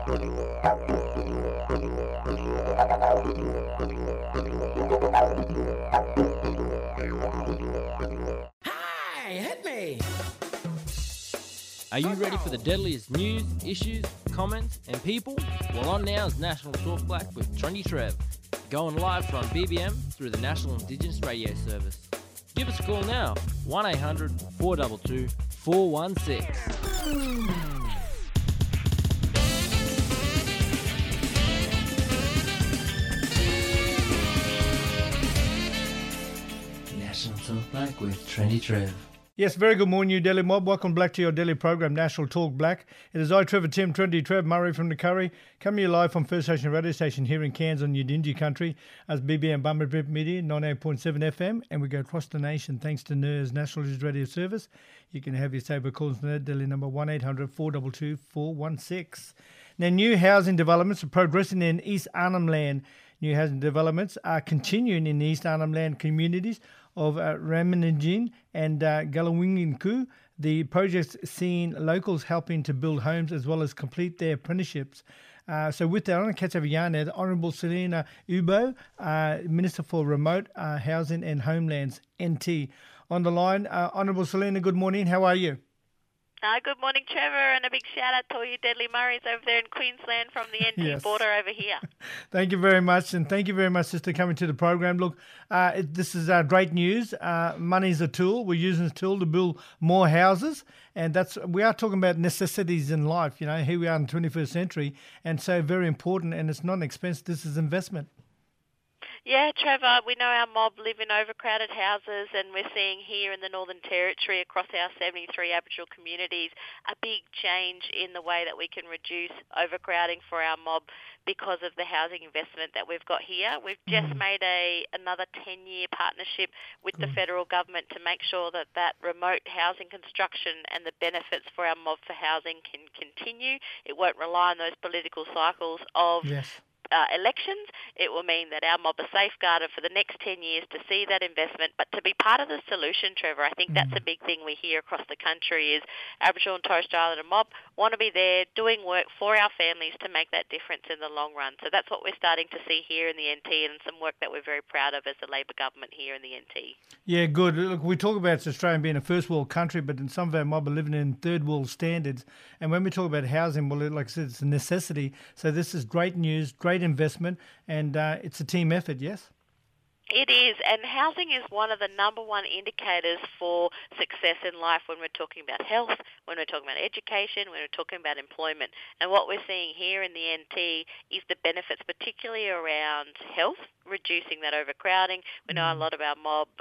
Hey, hit me! Are you ready for the deadliest news, issues, comments, and people? Well, on now is National Talk Black with Trendy Trev, going live from BBM through the National Indigenous Radio Service. Give us a call now, 1-800-422-416. National Talk Black with Trendy Trev. Yes, very good morning, you Delhi mob. Welcome back to your daily program, National Talk Black. It is I, Trevor Tim, Trendy Trev, Murray from the Curry, coming to you live from First Station Radio Station here in Cairns on Yidinji country as BBM Bumberbip Media, 98.7 FM, and we go across the nation thanks to NERS National News Radio Service. You can have your saber calls from there, Delhi number 1-800-422-416. Now, new housing developments are progressing in East Arnhem Land. New housing developments are continuing in the East Arnhem Land communities of Ramanajin and Galawinginku. The project's seeing locals helping to build homes as well as complete their apprenticeships. So with that, I'm going to catch up with Yarn, the Honourable Selena Ubo, Minister for Remote Housing and Homelands, NT. On the line, Honourable Selena, good morning. How are you? Good morning, Trevor, and a big shout-out to all you Deadly Murrays over there in Queensland from the NT border over here. Thank you very much, and thank you very much, Sister, coming to the program. Look, this is great news. Money's a tool. We're using this tool to build more houses, and we are talking about necessities in life. You know, here we are in the 21st century, and so very important, and it's not an expense. This is investment. Yeah, Trevor, we know our mob live in overcrowded houses, and we're seeing here in the Northern Territory across our 73 Aboriginal communities a big change in the way that we can reduce overcrowding for our mob because of the housing investment that we've got here. We've just made another 10-year partnership with the federal government to make sure that remote housing construction and the benefits for our mob for housing can continue. It won't rely on those political cycles of elections. It will mean that our mob are safeguarded for the next 10 years to see that investment, but to be part of the solution, Trevor. I think that's a big thing we hear across the country is Aboriginal and Torres Strait Islander mob want to be there doing work for our families to make that difference in the long run. So that's what we're starting to see here in the NT, and some work that we're very proud of as the Labor government here in the NT. Yeah, good. Look, we talk about Australia being a first world country, but in some of our mob are living in third world standards. And when we talk about housing, well, like I said, it's a necessity. So this is great news, great investment, and it's a team effort, yes? It is, and housing is one of the number one indicators for success in life when we're talking about health, when we're talking about education, when we're talking about employment. And what we're seeing here in the NT is the benefits, particularly around health, reducing that overcrowding. We know a lot of our mob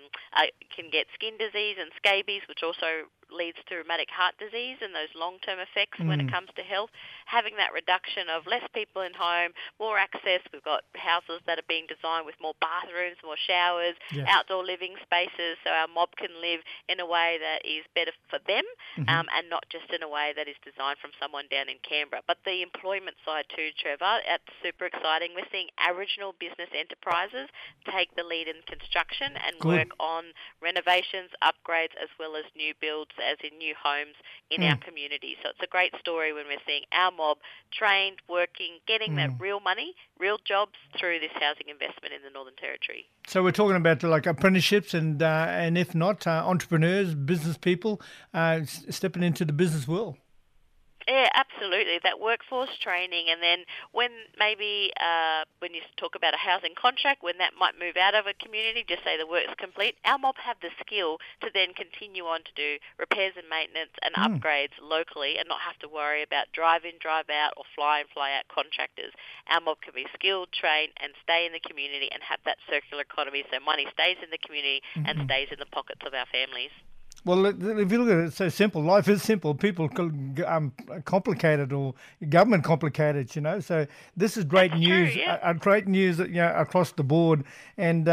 can get skin disease and scabies, which also leads to rheumatic heart disease and those long-term effects when it comes to health. Having that reduction of less people in home, more access. We've got houses that are being designed with more bathrooms, more showers, outdoor living spaces, so our mob can live in a way that is better for them and not just in a way that is designed from someone down in Canberra. But the employment side too, Trevor, that's super exciting. We're seeing Aboriginal business enterprises take the lead in construction and work on renovations, upgrades, as well as new builds, as in new homes in our community. So it's a great story when we're seeing our mob trained, working, getting that real money, real jobs through this housing investment in the Northern Territory. So we're talking about like apprenticeships and if not, entrepreneurs, business people stepping into the business world. Yeah, absolutely. That workforce training, and then when maybe when you talk about a housing contract, when that might move out of a community, just say the work's complete, our mob have the skill to then continue on to do repairs and maintenance and upgrades locally and not have to worry about drive in, drive out or fly in, fly out contractors. Our mob can be skilled, trained and stay in the community and have that circular economy so money stays in the community and stays in the pockets of our families. Well, if you look at it, it's so simple. Life is simple. People complicated or government complicated, you know. So this is great news, great news, you know, across the board. And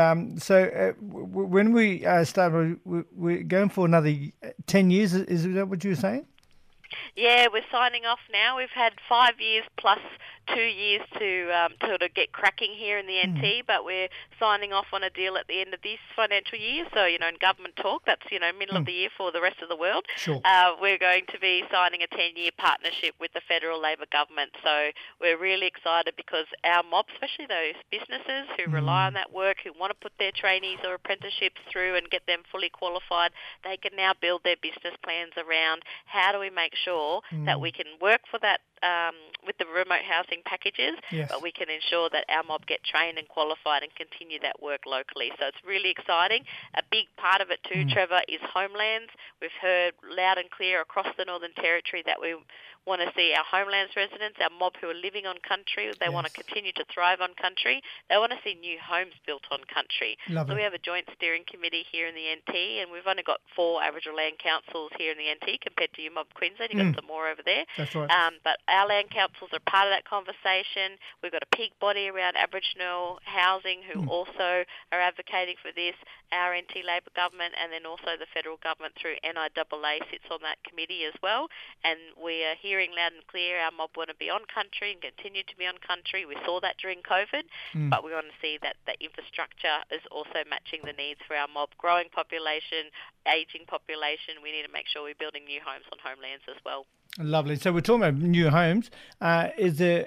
when we start, we're going for another 10 years. Is that what you were saying? Yeah, we're signing off now. We've had 5 years plus 2 years to sort of get cracking here in the NT, but we're signing off on a deal at the end of this financial year. So, in government talk, that's, middle of the year for the rest of the world. Sure. We're going to be signing a 10-year partnership with the federal Labor government. So we're really excited because our mob, especially those businesses who rely on that work, who want to put their trainees or apprenticeships through and get them fully qualified, they can now build their business plans around how do we make sure that we can work for that with the remote housing packages, but we can ensure that our mob get trained and qualified and continue that work locally. So it's really exciting. A big part of it too, Trevor, is homelands. We've heard loud and clear across the Northern Territory that we want to see our homelands residents, our mob who are living on country, they want to continue to thrive on country. They want to see new homes built on country. Lovely. So we have a joint steering committee here in the NT, and we've only got 4 Aboriginal land councils here in the NT compared to your mob Queensland. You've got some more over there. That's right. But our land councils are part of that conversation. We've got a peak body around Aboriginal housing who also are advocating for this. Our NT Labor government and then also the federal government through NIAA sits on that committee as well. And we are hearing loud and clear our mob want to be on country and continue to be on country. We saw that during COVID, but we want to see that the infrastructure is also matching the needs for our mob. Growing population, ageing population, we need to make sure we're building new homes on homelands as well. Lovely. So we're talking about new homes. Is there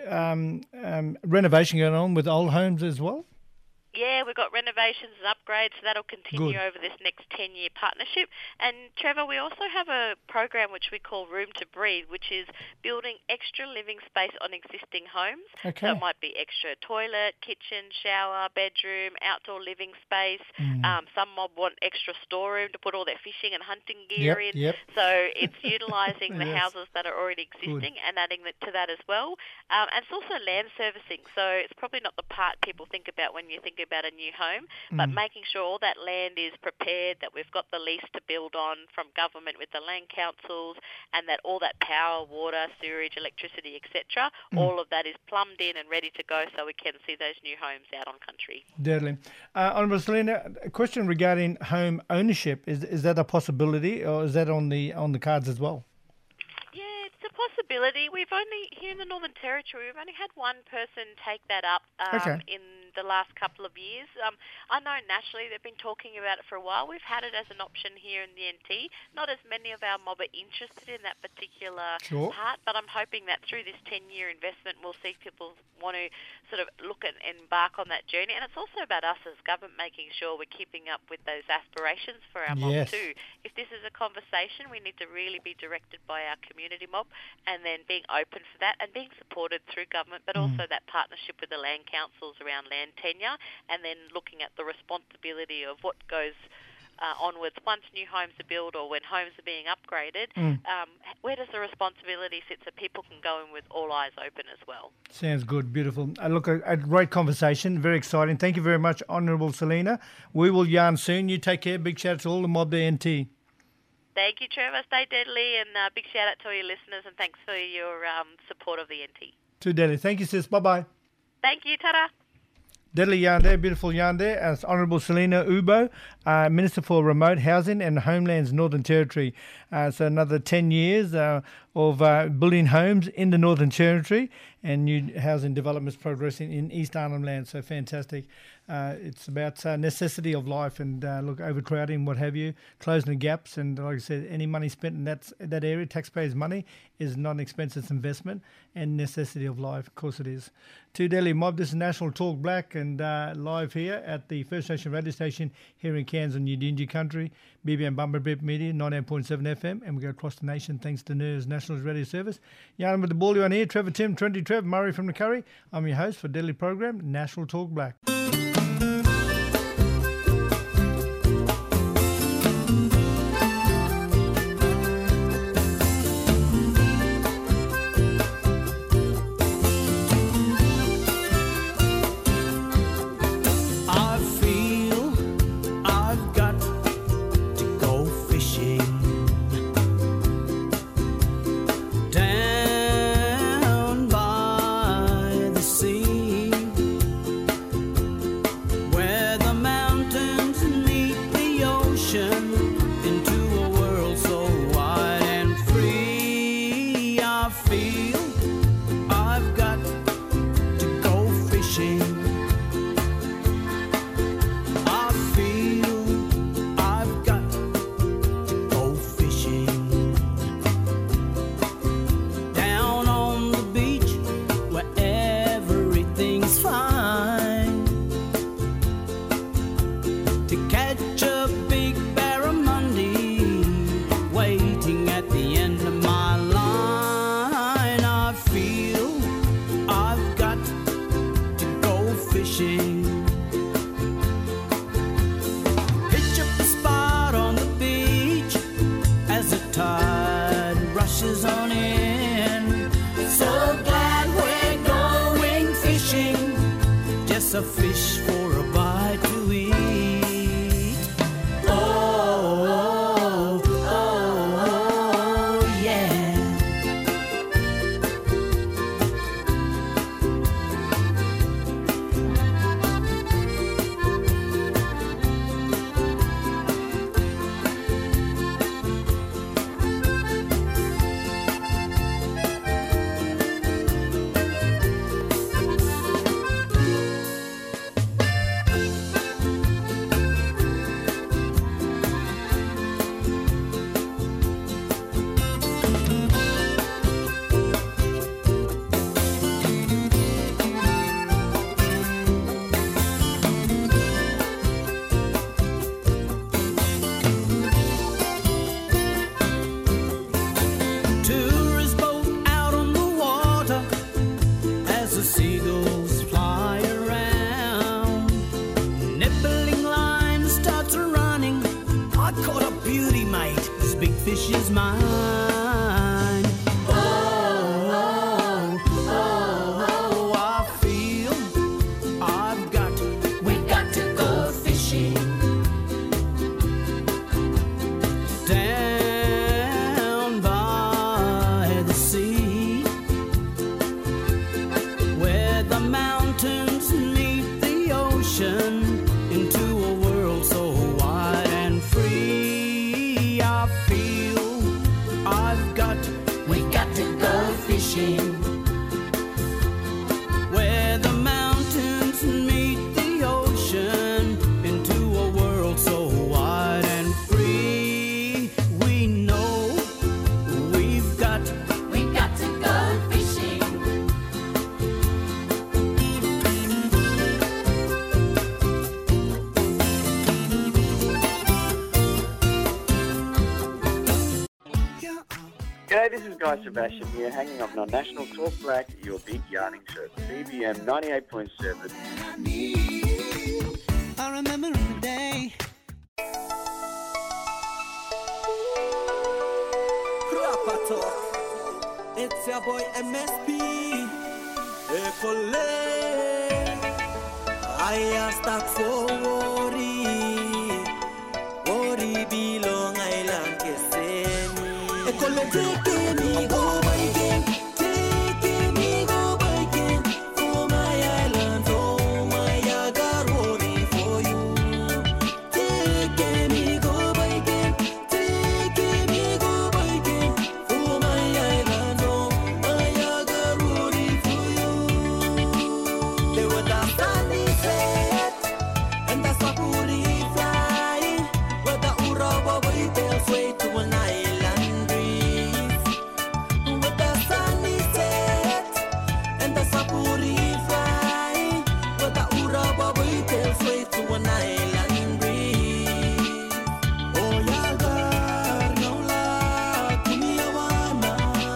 renovation going on with old homes as well? Yeah, we've got renovations and upgrades, so that'll continue over this next 10-year partnership. And, Trevor, we also have a program which we call Room to Breathe, which is building extra living space on existing homes. Okay. So it might be extra toilet, kitchen, shower, bedroom, outdoor living space. Some mob want extra storeroom to put all their fishing and hunting gear in. So it's utilising the houses that are already existing and adding to that as well. And it's also land servicing. So it's probably not the part people think about when you think about a new home, but making sure all that land is prepared, that we've got the lease to build on from government with the land councils, and that all that power, water, sewerage, electricity, etc., all of that is plumbed in and ready to go so we can see those new homes out on country. Deadly. Honourable Selena, a question regarding home ownership. Is that a possibility, or is that on the cards as well? Yeah, it's a possibility. Here in the Northern Territory, we've only had one person take that up in the last couple of years. I know nationally they've been talking about it for a while. We've had it as an option here in the NT. Not as many of our mob are interested in that particular part, but I'm hoping that through this 10-year investment we'll see people want to sort of look and embark on that journey. And it's also about us as government making sure we're keeping up with those aspirations for our mob too. If this is a conversation, we need to really be directed by our community mob and then being open for that and being supported through government, but also that partnership with the land councils around land tenure, and then looking at the responsibility of what goes onwards once new homes are built or when homes are being upgraded. Where does the responsibility sit so people can go in with all eyes open as well? Sounds good. Beautiful. Look, a great conversation. Very exciting. Thank you very much, Honourable Selena. We will yarn soon. You take care. Big shout out to all the mob there, NT. Thank you, Trevor. Stay deadly, and big shout out to all your listeners, and thanks for your support of the NT. Too deadly. Thank you, sis. Bye-bye. Thank you, ta-da. Deadly yarn there, beautiful yarn there. As Honourable Selena Ubo, Minister for Remote Housing and Homelands, Northern Territory. So another 10 years of building homes in the Northern Territory and new housing developments progressing in East Arnhem Land. So fantastic. It's about necessity of life and overcrowding, what have you, closing the gaps. And like I said, any money spent in that area, taxpayers' money, is not an expensive investment and necessity of life. Of course it is. To Delhi Mob, this is National Talk Black and live here at the First Nation radio station here in Cairns on Yidinji country, BBM Bumberbip Media, 98.7 FM, and we go across the nation thanks to NERS National Radio Service. Yarn with the ball on here, Trevor Tim, Trendy Trev, Murray from the Curry. I'm your host for Daily Program, National Talk Black. fishing. I feel I've got to go fishing. Down on the beach where everything's fine, to catch a big barramundi waiting at the end of my line. I feel I've got to go fishing. Pitch up a spot on the beach as the tide rushes on in. So glad we're going fishing, just a fish for a bite to eat. Oh, oh, oh, yeah. Tourist boat out on the water as the seagulls fly around. Nibbling line starts running. I caught a beauty, mate. This big fish is mine. Oh, oh, oh, I feel we got to go fishing. Down by the sea, where the mountains meet the ocean, into a world so wide and free. I feel we got to go fishing. Where the mountains meet the ocean, into a world so wide and free. We know we've got to go fishing. G'day, this is Guy Sebastian here, hanging up on National Talk Black, your big yarning show, BBM 98.7. I remember in the day. It's your boy MSP. Ekole. I start for worry belong island keseni. Ekole take me go biking, take me go biking for my island, for my I got worry for you. Take me go biking, take me go biking for my island, for my I got worry for you. They were the sunny set and the sapuri flying, but the Urawa waiters way to an island breeze. With the sunny set and the sapuri flying, but the Urawa waiters way to an island breeze. Oh yagar naula kuniyawana,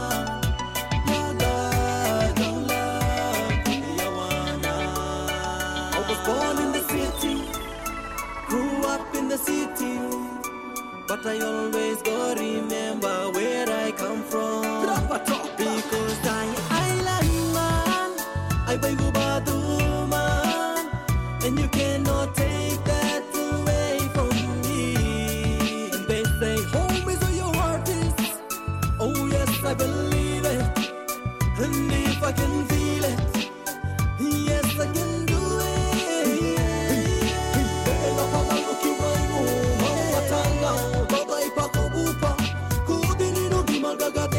yagar naula kuniyawana. I was born in the city, grew up in the city, but I always go remember where I come from. Because I island man, I buy Gubadu man, and you cannot take that away from me. And they say home is where your heart is. Oh yes, I believe it. And if I can feel it, yes I can do it.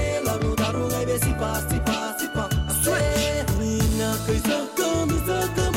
Sipa, sipa, sipa. Nina kaisa kami sa kami.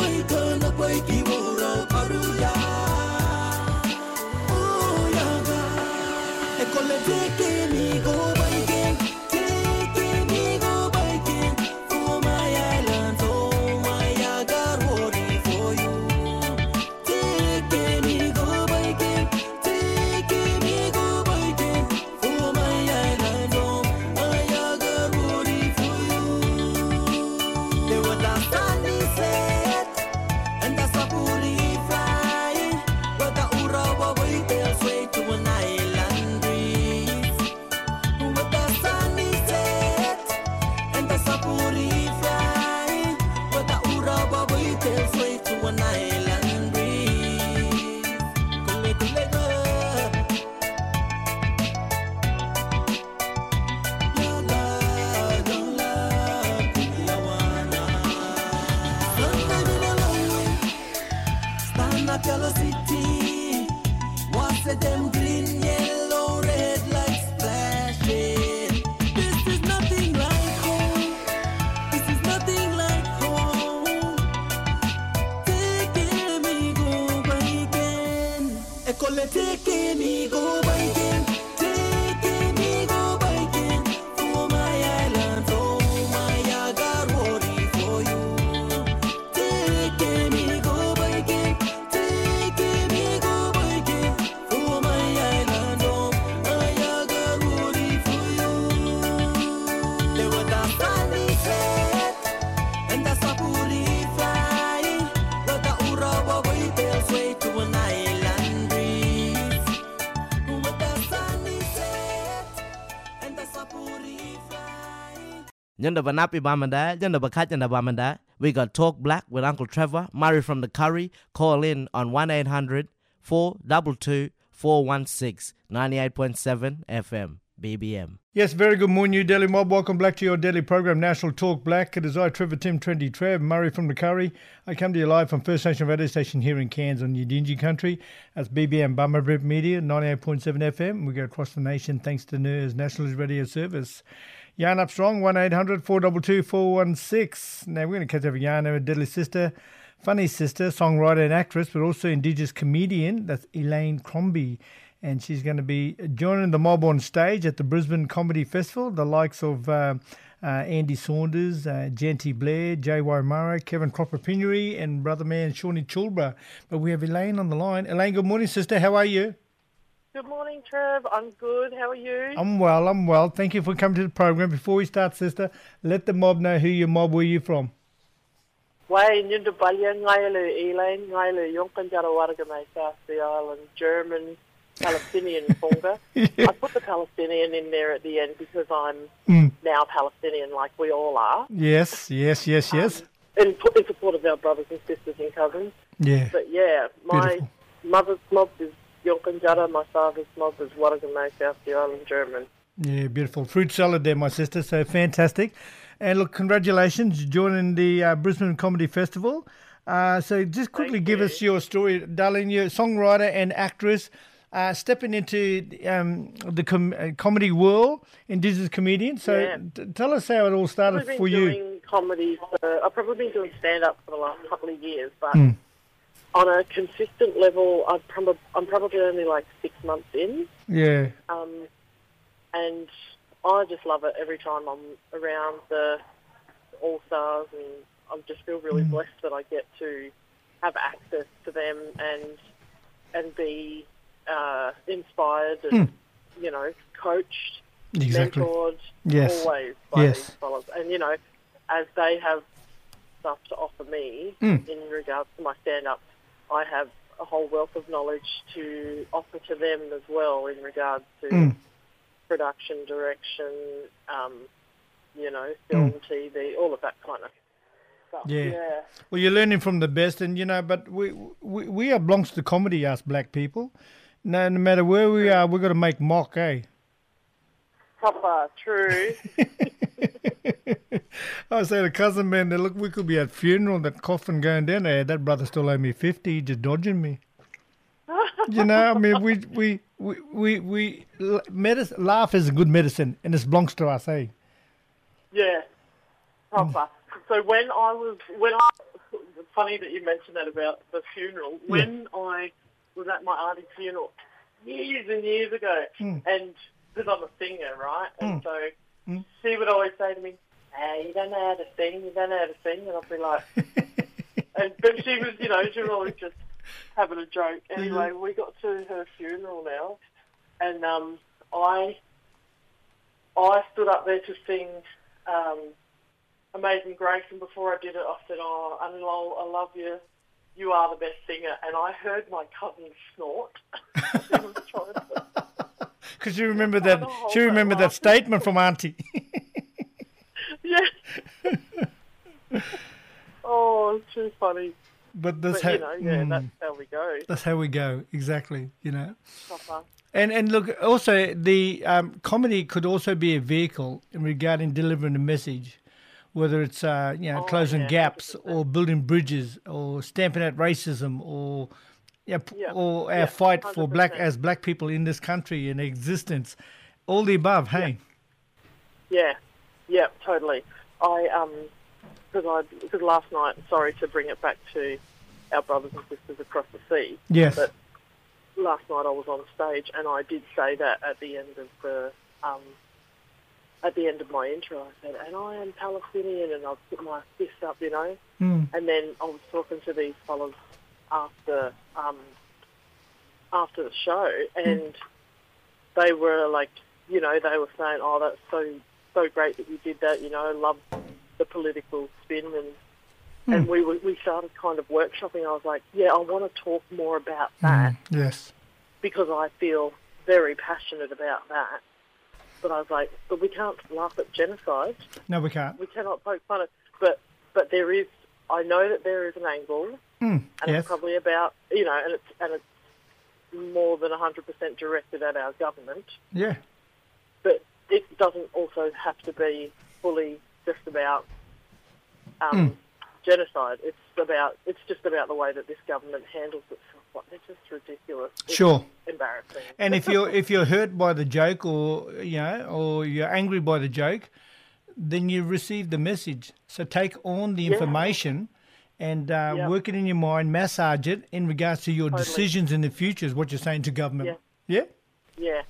said them green, yellow, red lights flashing. This is nothing like home. This is nothing like home. Taking me go by again. Ekole taking me go by again. Taking me go by again. For my island, for my yagar, worry for you. Taking me go by again. Taking me go by again. For my island, for my yagar, worry for you. There was a sunny set and the sapuri fly. But the urawa boy tells way to an island breeze. With the sunny set and the sapuri fly. Yonder Banapi Bamanda, Yonder Bakat and Bamanda. We got Talk Black with Uncle Trevor, Murray from the Curry. Call in on 1-800-422-416, 98.7 FM, BBM. Yes, very good morning, New Delhi Mob. Welcome back to your daily program, National Talk Black. It is I, Trevor Tim, Trendy Trev, Murray from the Curry. I come to you live from First Nation Radio Station here in Cairns on Yidinji Country. That's BBM Bummer Rip Media, 98.7 FM. We go across the nation thanks to NERS, Nationalist Radio Service. Yarn Up Strong, 1-800-422-416. Now, we're going to catch up with Yarn, our deadly sister, funny sister, songwriter and actress, but also Indigenous comedian. That's Elaine Crombie. And she's going to be joining the mob on stage at the Brisbane Comedy Festival, the likes of Andy Saunders, Genty Blair, J.Y. Murray, Kevin Cropper-Pinery, and brother man Shawnee Chulbra. But we have Elaine on the line. Elaine, good morning, sister. How are you? Good morning, Trev. I'm good. How are you? I'm well. Thank you for coming to the program. Before we start, sister, let the mob know who your mob, where you from. Way Nunda Balya Ngailu, Elaine Ngailu, Yonkanjara Wargamay, South Sea Island, German, Palestinian Funga. I put the Palestinian in there at the end because I'm now Palestinian, like we all are. Yes. In support of our brothers and sisters and cousins. Yeah. But yeah, my Beautiful. mother's mob is Yonkanjara, my father's mob is Wargamay, South Sea Island, German. Yeah, beautiful. Fruit salad there, my sister. So fantastic. And look, congratulations joining the Brisbane Comedy Festival. So just quickly give us your story, darling. You're a songwriter and actress, stepping into the comedy world, Indigenous comedian. So tell us how it all started for you. I've been doing comedy. I've probably been doing stand-up for the last couple of years, but on a consistent level, I'm probably only like 6 months in. Yeah. And I just love it every time I'm around the All-Stars, and I just feel really blessed that I get to have access to them and be inspired and, coached, mentored, always by these fellas. And, as they have stuff to offer me in regards to my stand-up, I have a whole wealth of knowledge to offer to them as well in regards to production, direction, film, TV, all of that kind of stuff. Yeah. Well, you're learning from the best, and but we are belongs to comedy, us black people. No matter where we are, we've got to make mock, eh? Proper, true. I say to cousin man, look, we could be at funeral, that coffin going down there. That brother still owe me 50, he just dodging me. I mean, we laugh is a good medicine, and it belongs to us, eh? Yeah, proper. So funny that you mentioned that about the funeral. When I was at my auntie's funeral years and years ago, and because I'm a singer, right? And so she would always say to me, "Hey, you don't know how to sing, and I'd be like, but she was, she was always just having a joke. Anyway, we got to her funeral now, and I stood up there to sing Amazing Grace, and before I did it, I said, "Oh, Anilol, I love you. You are the best singer." And I heard my cousin snort. Because you remember that. She remembered that statement from Auntie. Yeah. Oh, it's too funny. But that's that's how we go. That's how we go, exactly, And look, also, the comedy could also be a vehicle in regarding delivering a message, whether it's, closing gaps 100%. Or building bridges or stamping out racism or, or our fight for 100%. black people in this country and existence. All the above, hey? Yeah, totally. Because last night, sorry to bring it back to our brothers and sisters across the sea. Yes. But last night I was on stage and I did say that at the end of my intro. I said, and I am Palestinian, and I put my fist up, you know. Mm. And then I was talking to these fellas after the show, and they were like, you know, they were saying, oh, that's so great that you did that, you know, love the political spin, and we started kind of workshopping. I was like, yeah, I want to talk more about that Yes. because I feel very passionate about that. But I was like, but we can't laugh at genocide. No, we can't. We cannot poke fun at, but there is. I know that there is an angle, and Yes. it's probably about, you know, and it's more than 100% directed at our government. Yeah. But it doesn't also have to be fully just about genocide. It's just about the way that this government handles itself. Like, it's just ridiculous. It's Sure. embarrassing. And if you're hurt by the joke, or or you're angry by the joke, then you receive the message. So take on the information and work it in your mind, massage it in regards to your decisions in the future. Is what you're saying to government? Yeah. Yeah,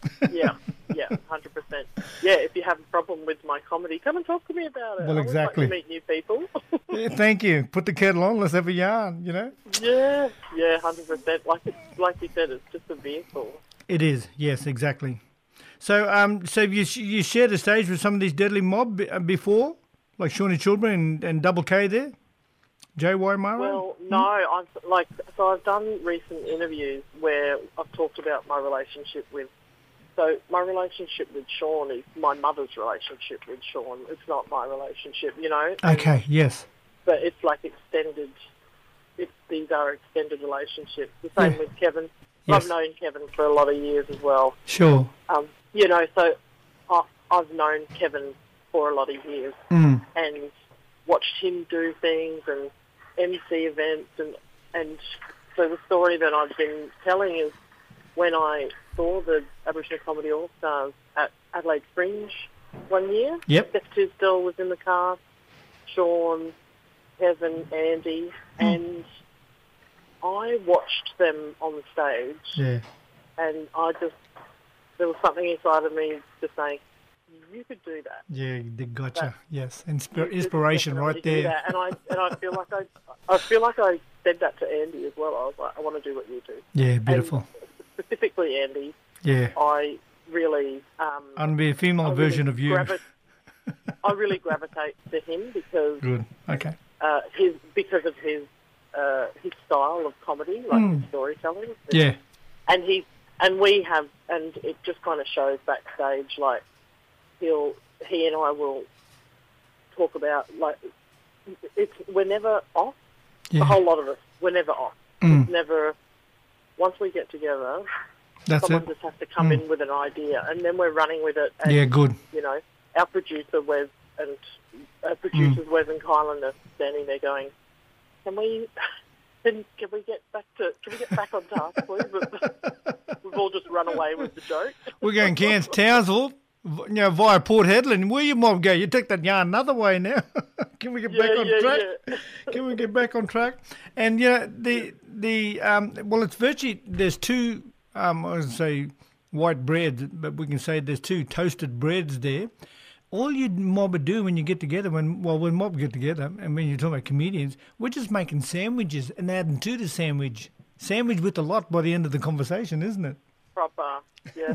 100%. Yeah, if you have a problem with my comedy, come and talk to me about it. Well, I exactly. would like to meet new people. Yeah, thank you. Put the kettle on. Let's have a yarn. You know. Yeah, 100%. Like you said, it's just a vehicle. It is. Yes, exactly. So, so you shared a stage with some of these deadly mob before, like Shawnee Children and Double K there, J.Y. Murray? Well, no, I've done recent interviews where I've talked about my relationship with. So my relationship with Sean is my mother's relationship with Sean. It's not my relationship, you know. Okay. Yes. But it's like extended. These are extended relationships. The same with Kevin. Yes. I've known Kevin for a lot of years as well. Sure. You know, so I've known Kevin for a lot of years Mm. and watched him do things and MC events, and so the story that I've been telling is when I saw the Aboriginal Comedy All Stars at Adelaide Fringe one year. Yep. Steph Tisdale was in the cast, Sean, Kevin, Andy, and I watched them on the stage. Yeah. And there was something inside of me just saying, you could do that. Yeah, they gotcha. That- Yes, You could inspiration right definitely do there. that. And I feel like I said that to Andy as well. I was like, I want to do what you do. Yeah, beautiful. And specifically Andy, Yeah. I really I'm the female version of you. I really gravitate to him because Good. Okay. because of his style of comedy, like his storytelling. Yeah. And it just kind of shows backstage, like he and I will talk about, like, we're never off. Yeah. The whole lot of us, we're never off. It's never, once we get together, That's someone it. just has to come in with an idea, and then we're running with it. And, Yeah, good. you know, our producer Wes and producers Wes and Kylan are standing there going, "Can we get back on task, please?" But we've all just run away with the joke. We're going Cairns, Townsville, via Port Hedland. Where your mob go? You took that yarn another way now. Can we get back on track? Yeah. Can we get back on track? And well, it's virtually there's two. I would say white breads, but we can say there's two toasted breads there. All you mob do when you get together, when mob get together, and when you're talking about comedians, we're just making sandwiches and adding to the sandwich with a lot by the end of the conversation, isn't it? Proper, yes.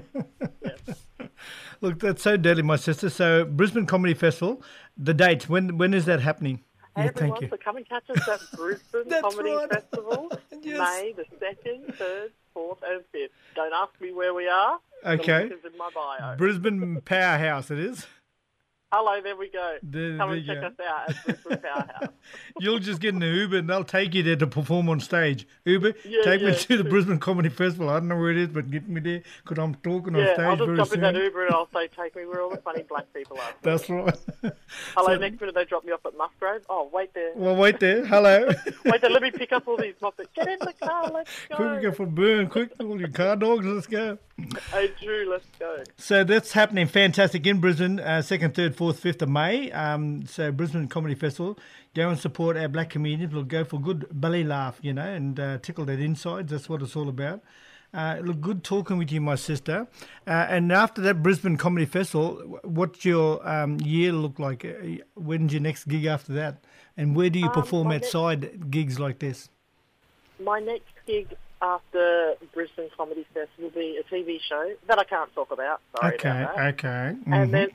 Look, that's so deadly, my sister. So Brisbane Comedy Festival, the dates, when is that happening? Hey, Thank everyone, you. so come and catch us at Brisbane That's Comedy right. Festival, Yes. May the 2nd, 3rd, 4th and 5th. Don't ask me where we are. Okay. The link is in my bio. Brisbane Powerhouse it is. Hello, there we go. There Come and you check go. us out at Brisbane Powerhouse. You'll just get an Uber and they'll take you there to perform on stage. Uber, Yeah, take me yeah, to the true. Brisbane Comedy Festival. I don't know where it is, but get me there because I'm talking on Yeah, stage I'll just very jump in soon. that Uber and I'll say, take me where all the funny black people are. That's right. Hello, So- next minute they drop me off at Musgrave. Oh, wait there. Well, wait there. Hello. Wait there, let me pick up all these moppets. Get in the let's go. Quick, we go for a burn. Quick, all your car dogs, let's go. Hey, Drew, let's go. So that's happening fantastic in Brisbane, 2nd, 3rd, 4th, 5th of May. So Brisbane Comedy Festival. Go and support our black comedians. We'll go for a good belly laugh, you know, and tickle that insides. That's what it's all about. Look, good talking with you, my sister. And after that Brisbane Comedy Festival, what's your year look like? When's your next gig after that? And where do you perform outside gigs like this? My next gig after Brisbane Comedy Festival will be a TV show that I can't talk about. Sorry about that. Okay. Mm-hmm. And then,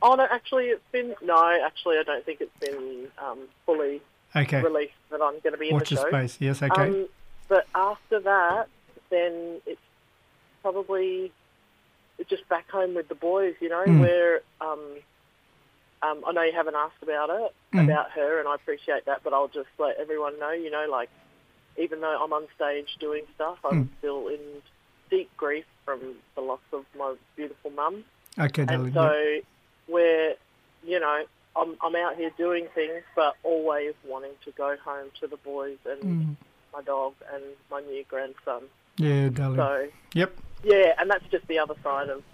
I don't think it's been fully released that I'm going to be in Watch the show. Watch your space, yes, okay. But after that, then it's probably just back home with the boys, you know, where I know you haven't asked about her, and I appreciate that, but I'll just let everyone know, you know, like, even though I'm on stage doing stuff, I'm still in deep grief from the loss of my beautiful mum. Okay, darling. And so we're, you know, I'm out here doing things, but always wanting to go home to the boys and my dog and my new grandson. Yeah, darling. So, yep. Yeah, and that's just the other side of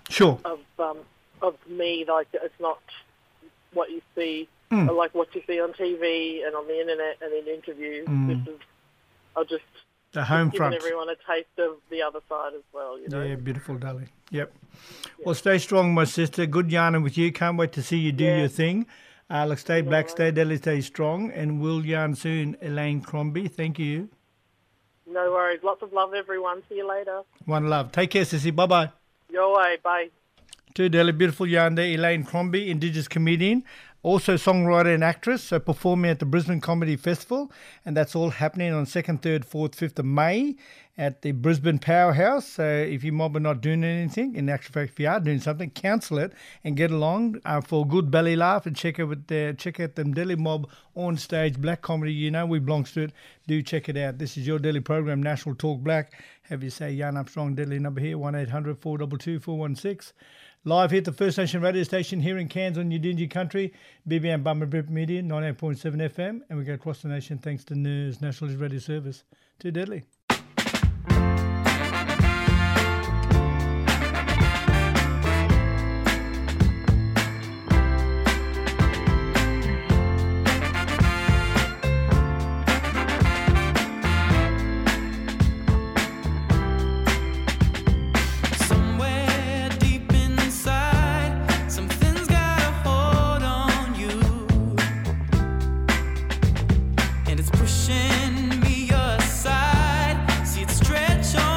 of me. Like, it's not what you see, like what you see on TV and on the internet and in interviews. This is, I'll just the home giving front. everyone a taste of the other side as well, you know. Yeah, beautiful, darling. Yep. Well, stay strong, my sister. Good yarning with you. Can't wait to see you do your thing. Look, stay black, stay deadly, stay strong, and we'll yarn soon. Elaine Crombie, thank you. No worries. Lots of love, everyone. See you later. One love. Take care, sissy. Bye-bye. Your way. Bye. To Delhi, beautiful yarn there, Elaine Crombie, Indigenous comedian, also songwriter and actress, so performing at the Brisbane Comedy Festival, and that's all happening on 2nd, 3rd, 4th, 5th of May at the Brisbane Powerhouse. So if you mob are not doing anything, in actual fact, if you are doing something, cancel it and get along for a good belly laugh and check out them Delhi Mob on stage, black comedy, you know, we belongs to it. Do check it out. This is your Delhi program, National Talk Black. Have you say Yarn Armstrong, Delhi number here, 1-800-422-416. Live here at the First Nation radio station here in Cairns on Yidinji country, BBM Bummer Brip Media, 98.7 FM, and we go across the nation thanks to NERS, National Radio Service. Too deadly. Pushing me aside, see it stretch on.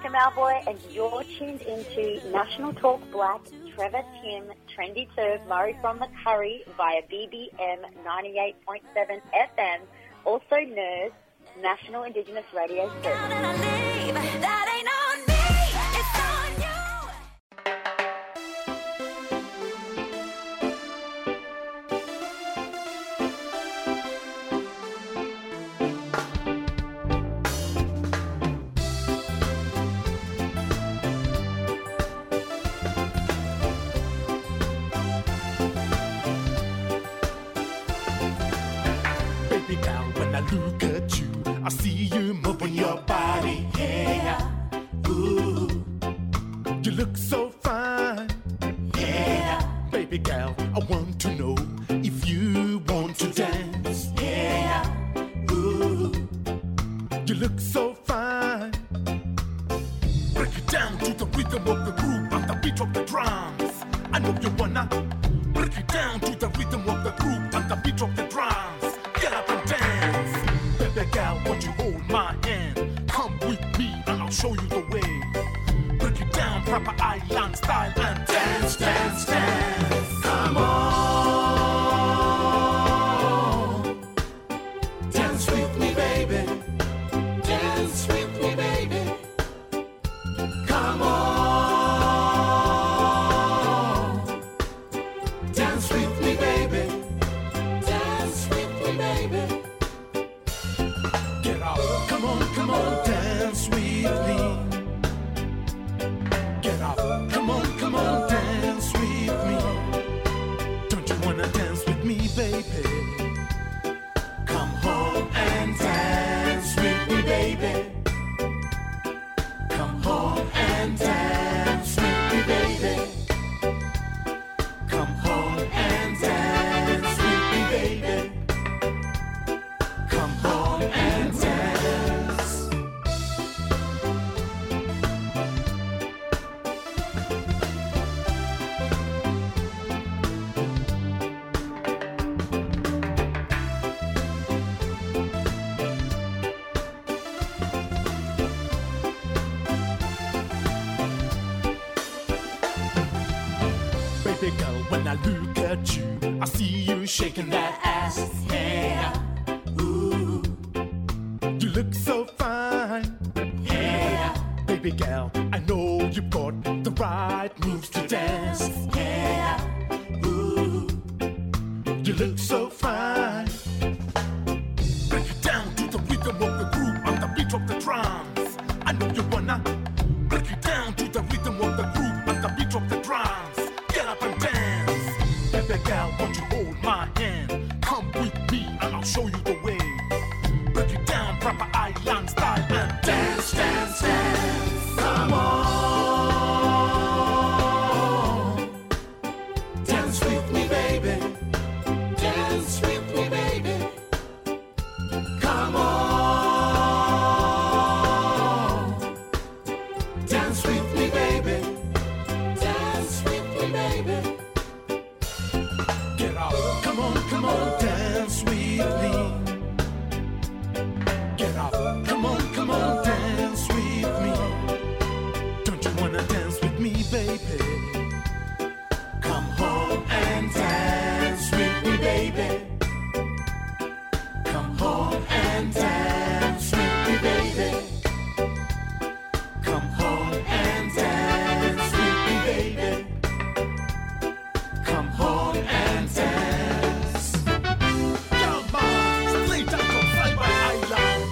Malboy, and you're tuned into National Talk Black, Trevor, Tim, Trendy Turv, Murray from the Curry via BBM 98.7 FM, also NERS, National Indigenous Radio Service. Look at you, I see you moving your body, yeah. Ooh, you look so fine, yeah. Baby girl, I want to know if you want to dance, yeah. Ooh, you look so fine. Break it down to the rhythm of the groove and the beat of the drums. I know you wanna break it down to the rhythm of the groove and the beat of the drums. Get up and dance. Baby girl, won't you hold my hand? Come with me and I'll show you the way. Break it down, proper island style and dance, dance, dance. Come on. Dance with me, baby. Dance with me, baby. Come on. Dance with me, baby. Dance with me, baby. Get up, come on, dance with me. Get up, come on, dance with me. Don't you wanna dance with me, baby? Come home and dance with me, baby. Come home and dance with me, baby. Come home and dance with me, baby. Come home and dance. Baby girl, when I look at you, I see you shaking that ass, yeah. Ooh, you look so fine, yeah. Baby girl, I know you've got the right moves to dance, yeah. Ooh, you look so fine. Break it down to the rhythm of the groove and the beat of the drums. I know you wanna break it down to the rhythm of the groove and the beat of the drums. Get up and dance. Baby girl, won't you hold my hand? Come with me and I'll show you the way. Break it down, proper island style and dance, dance, dance. Come on. Dance with me, baby. Dance with me, baby. Come on. Dance with me, baby. Dance with me, baby. Get up, come on, dance with me. Get up, come on, dance with me. Don't you wanna dance with me, baby? Come home and dance with me, baby. Come home and dance with me, baby. Come home and dance with me, baby. Come home and dance. Come on, straight out from Flyby Island.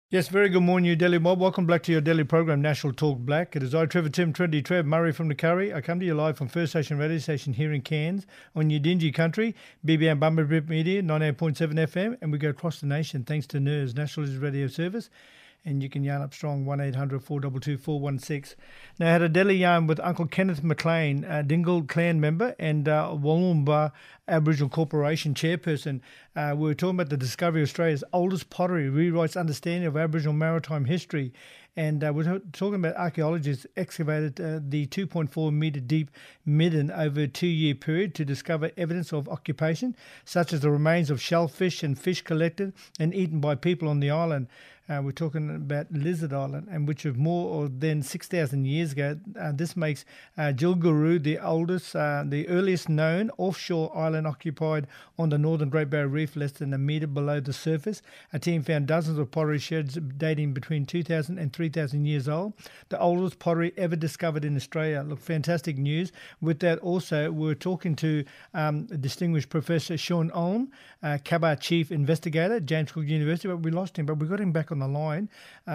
Yes, very good morning, New Delhi mob. Welcome back to your daily program, National Talk Black. It is I, Trevor Tim, Trendy Trev, Murray from the Curry. I come to you live from First Station Radio Station here in Cairns on your dingy country, BBM Bumblebee Media, 98.7 FM, and we go across the nation thanks to NERS, National Radio Service. And you can yarn up strong, 1-800-422-416. Now, I had a daily yarn with Uncle Kenneth McLean, a Dingle clan member and Wollumba Aboriginal Corporation chairperson. We were talking about the discovery of Australia's oldest pottery, rewrites understanding of Aboriginal maritime history. And we're talking about archaeologists excavated the 2.4 metre deep midden over a 2-year period to discover evidence of occupation, such as the remains of shellfish and fish collected and eaten by people on the island. We're talking about Lizard Island, and which was more than 6,000 years ago. This makes Jilguru the oldest, the earliest known offshore island occupied on the northern Great Barrier Reef, less than a metre below the surface. A team found dozens of pottery sherds dating between 2,000 and 3,000 years old, the oldest pottery ever discovered in Australia. Look, fantastic news. With that also, we're talking to distinguished Professor Sean Owen, Kabar Chief Investigator, James Cook University, but we lost him, but we got him back on the line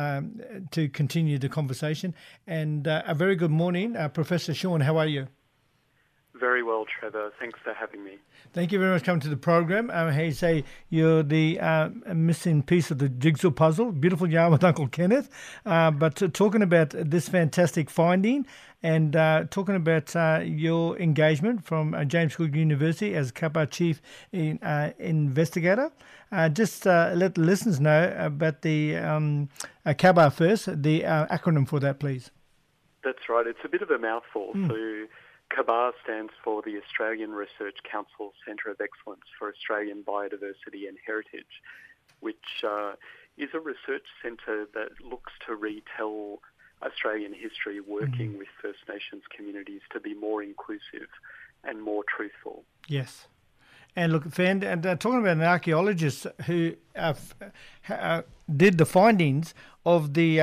to continue the conversation. And a very good morning, Professor Sean. How are you? Very well, Trevor. Thanks for having me. Thank you very much for coming to the program. How you say you're the missing piece of the jigsaw puzzle. Beautiful yarn with Uncle Kenneth. But talking about this fantastic finding and talking about your engagement from James Cook University as Kabar Chief Investigator. Just let the listeners know about the Kabar first, the acronym for that, please. That's right. It's a bit of a mouthful. So Kabar stands for the Australian Research Council Centre of Excellence for Australian Biodiversity and Heritage, which is a research centre that looks to retell Australian history, working with First Nations communities to be more inclusive and more truthful. Yes. And look, and talking about an archaeologist who did the findings of the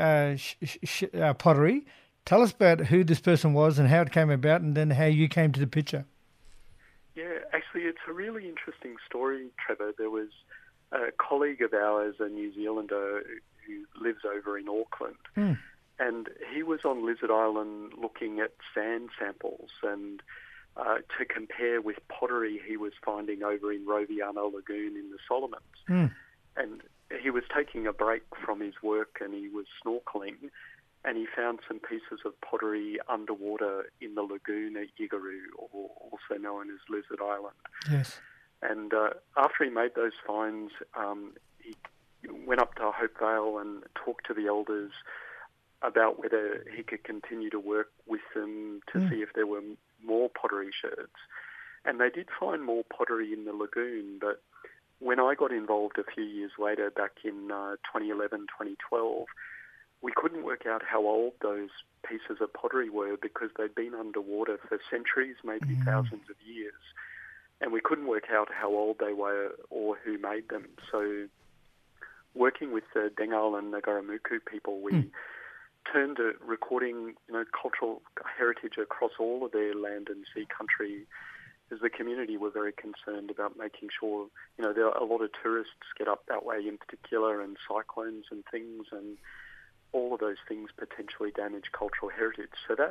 pottery. Tell us about who this person was and how it came about, and then how you came to the picture. Yeah, actually, it's a really interesting story, Trevor. There was a colleague of ours, a New Zealander who lives over in Auckland, and he was on Lizard Island looking at sand samples and to compare with pottery he was finding over in Roviana Lagoon in the Solomons. And he was taking a break from his work and he was snorkeling, and he found some pieces of pottery underwater in the lagoon at Yigaroo, or also known as Lizard Island. Yes. And after he made those finds, he went up to Hopevale and talked to the elders about whether he could continue to work with them to see if there were more pottery sherds. And they did find more pottery in the lagoon, but when I got involved a few years later, back in 2011, 2012, we couldn't work out how old those pieces of pottery were because they'd been underwater for centuries, maybe thousands of years. And we couldn't work out how old they were or who made them. So working with the Dengal and Ngaramuku people, we turned to recording, cultural heritage across all of their land and sea country, as the community were very concerned about making sure, there are a lot of tourists get up that way in particular, and cyclones and things, and all of those things potentially damage cultural heritage. So that,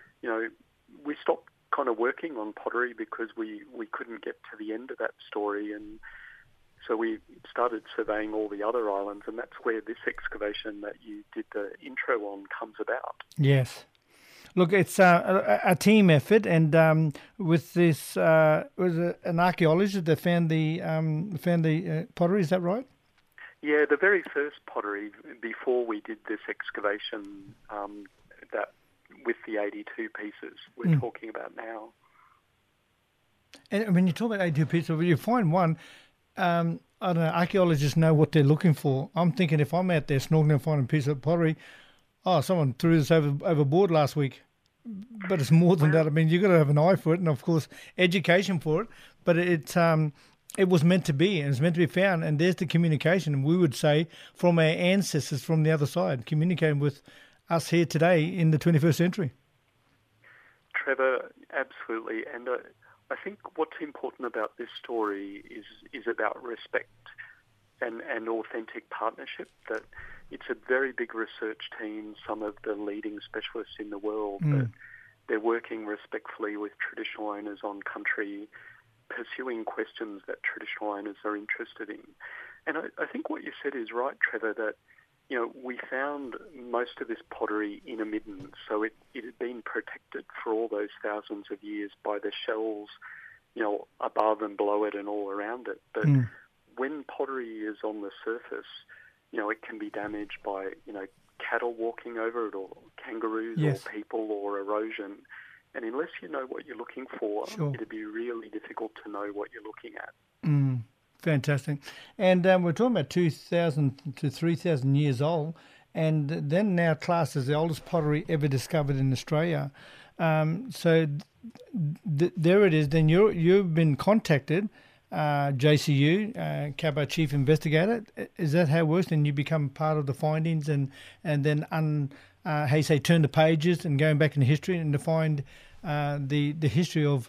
we stopped kind of working on pottery because we couldn't get to the end of that story, and so we started surveying all the other islands, and that's where this excavation that you did the intro on comes about. Yes. Look, it's a team effort, and with this, was an archaeologist that found the pottery. Is that right? Yeah, the very first pottery before we did this excavation, that with the 82 pieces we're talking about now. And when you talk about 82 pieces, when you find one, I don't know, archaeologists know what they're looking for. I'm thinking if I'm out there snorkeling and finding a piece of pottery, someone threw this overboard last week. But it's more than that. I mean, you've got to have an eye for it, and of course, education for it. But it was meant to be, and it's meant to be found. And there's the communication, we would say, from our ancestors from the other side, communicating with us here today in the 21st century. Trevor, absolutely. And I think what's important about this story is about respect. and authentic partnership. That it's a very big research team, some of the leading specialists in the world, but they're working respectfully with traditional owners on country, pursuing questions that traditional owners are interested in. And I think what you said is right, Trevor, that we found most of this pottery in a midden, so it had been protected for all those thousands of years by the shells, above and below it and all around it. But when pottery is on the surface, it can be damaged by, cattle walking over it, or kangaroos, or people, or erosion. And unless you know what you're looking for, it'd be really difficult to know what you're looking at. Fantastic. And we're talking about 2,000 to 3,000 years old, and then now classed as the oldest pottery ever discovered in Australia. So there it is. Then you've been contacted, JCU, Cabot Chief Investigator. Is that how it works? And you become part of the findings, and then turn the pages and going back in history and to find the history of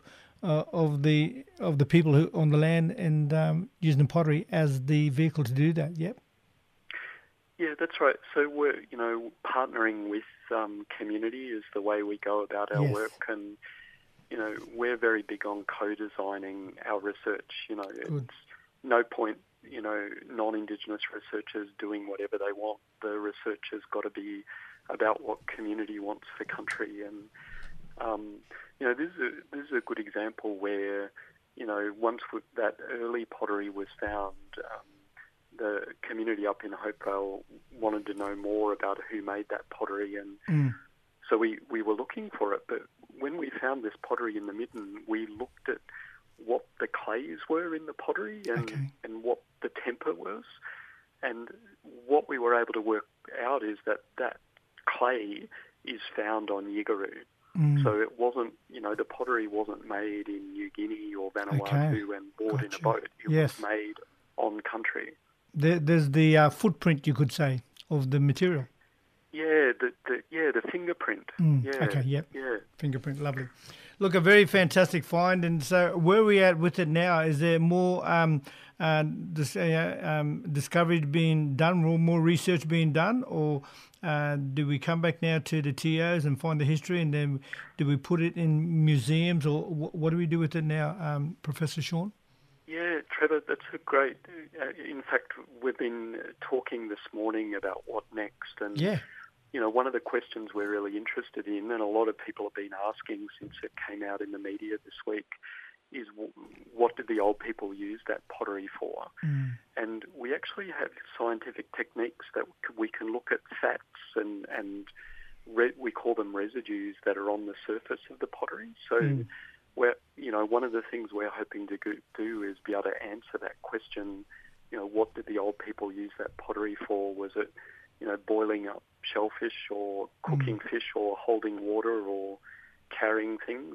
the people who on the land, and using pottery as the vehicle to do that. Yep. Yeah, that's right. So we're partnering with community is the way we go about our work, and we're very big on co-designing our research. It's no point non-Indigenous researchers doing whatever they want. The research has got to be about what community wants for country, and this is a good example where, once that early pottery was found, the community up in Hopevale wanted to know more about who made that pottery, and so we were looking for it. But when we found this pottery in the midden, we looked at what the clays were in the pottery and what the temper was, and what we were able to work out is that clay is found on Yigaroo. So it wasn't, the pottery wasn't made in New Guinea or Vanuatu and bought in a boat. It was made on country. There's the footprint, you could say, of the material. Yeah, the fingerprint. Fingerprint, lovely. Look, a very fantastic find. And so where are we at with it now? Is there more discovery being done, more research being done, or do we come back now to the TOs and find the history, and then do we put it in museums, or what do we do with it now, Professor Sean? Yeah, Trevor, that's a great... in fact, we've been talking this morning about what next, and one of the questions we're really interested in, and a lot of people have been asking since it came out in the media this week, is what did the old people use that pottery for? And we actually have scientific techniques that we can look at fats and we call them residues that are on the surface of the pottery. So one of the things we're hoping to do is be able to answer that question, what did the old people use that pottery for? Was it, boiling up shellfish, or cooking fish, or holding water, or carrying things,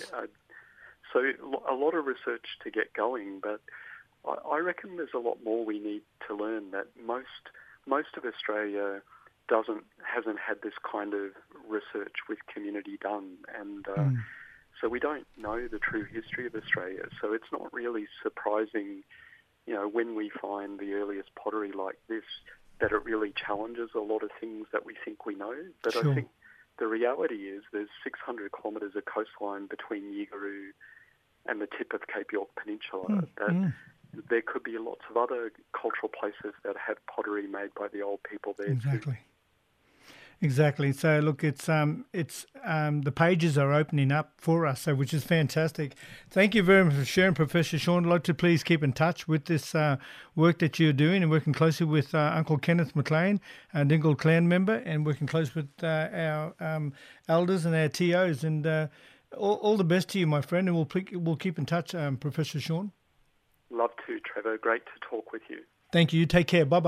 So a lot of research to get going, but I reckon there's a lot more we need to learn. That most of Australia hasn't had this kind of research with community done, and so we don't know the true history of Australia. So it's not really surprising, when we find the earliest pottery like this, that it really challenges a lot of things that we think we know. But I think the reality is there's 600 kilometres of coastline between Yigaroo and the tip of Cape York Peninsula. There could be lots of other cultural places that have pottery made by the old people there too. Exactly. So look, it's the pages are opening up for us, so which is fantastic. Thank you very much for sharing, Professor Sean. I'd like to please keep in touch with this work that you're doing, and working closely with Uncle Kenneth McLean, a Dingle clan member, and working close with our elders and our TOs. And all the best to you, my friend, and we'll keep in touch, Professor Sean. Love to, Trevor. Great to talk with you. Thank you. You take care. Bye-bye.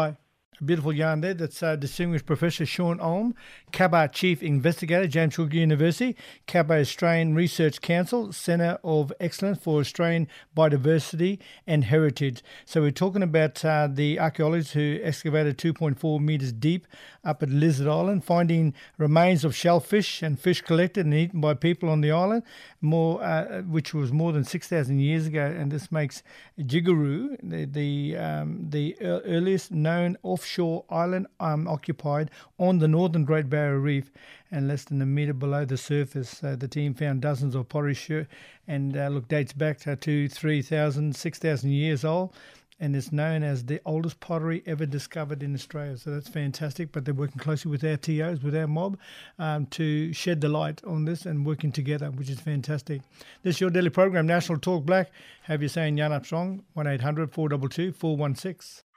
A beautiful yarn there. That's distinguished Professor Sean Olm, Cabba Chief Investigator, James Cook University, Cabba Australian Research Council, Centre of Excellence for Australian Biodiversity and Heritage. So we're talking about the archaeologists who excavated 2.4 metres deep up at Lizard Island, finding remains of shellfish and fish collected and eaten by people on the island, which was more than 6,000 years ago. And this makes Jigaroo the earliest known offshore island occupied on the northern Great Barrier Reef and less than a metre below the surface. The team found dozens of pottery and dates back to 3,000, 6,000 years old, and it's known as the oldest pottery ever discovered in Australia. So that's fantastic, but they're working closely with our TOs, with our mob, to shed the light on this and working together, which is fantastic. This is your daily program, National Talk Black. Have you saying Yarn Up Strong, 1-800-422-416.